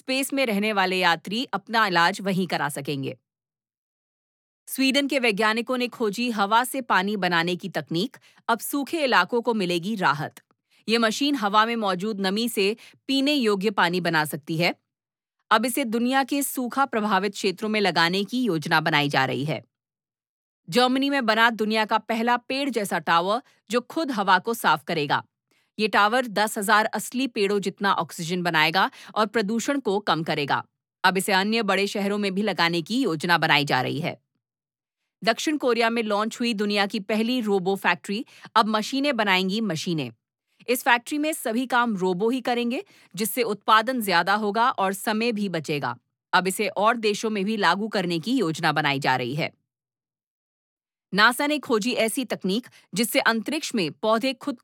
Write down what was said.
Space में रहने वाले यात्री अपना इलाज वहीं करा सकेंगे। स्वीडन के वैज्ञानिकों ने खोजी हवा से पानी बनाने की तकनीक। अब सूखे इलाकों को मिलेगी राहत। ये मशीन हवा में मौजूद नमी से पीने योग्य पानी बना सकती है। अब इसे दुनिया के सूखा प्रभावित क्षेत्रों में लगाने की योजना बनाई जा रही है। जर्मनी में बना दुनिया का पहला पेड़ जैसा टावर जो खुद हवा को साफ करेगा। ये टावर 10,000 असली पेड़ों जितना ऑक्सीजन बनाएगा और प्रदूषण को कम करेगा। अब इसे अन्य बड़े शहरों में भी लगाने की योजना बनाई जा रही है। दक्षिण कोरिया में लॉन्च हुई दुनिया की पहली रोबो फैक्ट्री अब मशीनें बनाएंगी मशीनें। इस फैक्ट्री में सभी काम रोबो ही करेंगे, जिससे उत्पादन ज्यादा होगा और समय भी बचेगा। अब इसे और देशों में भी लागू करने की योजना बनाई जा रही है। नासा ने खोजी ऐसी तकनीक जिससे अंतरिक्ष में पौधे खुद